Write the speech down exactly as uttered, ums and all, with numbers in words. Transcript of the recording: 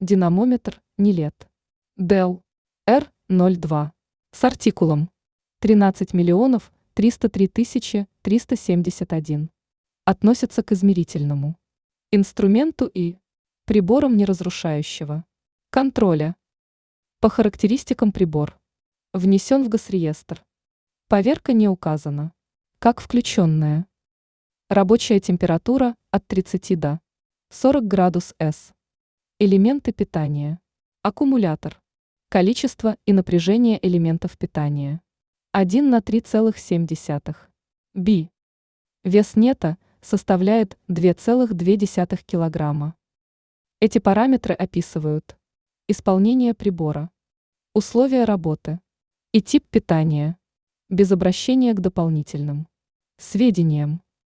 Динамометр Нилет. Dell эр ноль два. С артикулом тринадцать миллионов триста три тысячи триста семьдесят один. Относится к измерительному инструменту и приборам неразрушающего контроля. По характеристикам прибор внесен в Госреестр. Поверка не указана. Как включенная. Рабочая температура от тридцати до сорока градусов С. Элементы питания. Аккумулятор. Количество и напряжение элементов питания. один на три целых семь десятых. Би. Вес нета составляет два целых две десятых килограмма. Эти параметры описывают исполнение прибора, условия работы и тип питания, без обращения к дополнительным сведениям.